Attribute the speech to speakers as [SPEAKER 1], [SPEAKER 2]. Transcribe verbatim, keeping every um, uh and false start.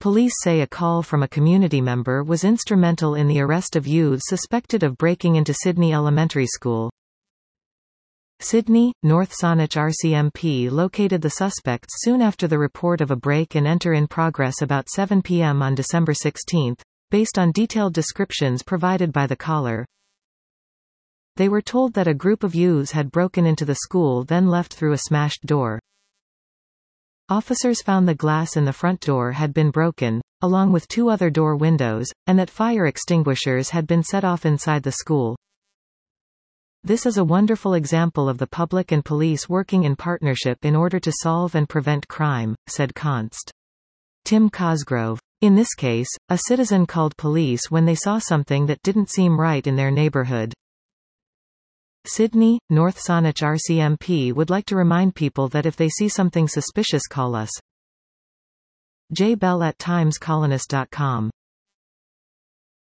[SPEAKER 1] Police say a call from a community member was instrumental in the arrest of youths suspected of breaking into Sydney Elementary School. Sydney, North Saanich R C M P located the suspects soon after the report of a break-and-enter in progress about seven p m on December sixteenth, based on detailed descriptions provided by the caller. They were told that a group of youths had broken into the school, then left through a smashed door. Officers found the glass in the front door had been broken, along with two other door windows, and that fire extinguishers had been set off inside the school. This is a wonderful example of the public and police working in partnership in order to solve and prevent crime, said Const. Tim Cosgrove. In this case, a citizen called police when they saw something that didn't seem right in their neighborhood. Sydney, North Saanich R C M P would like to remind people that if they see something suspicious, call us. J Bell at times colonist dot com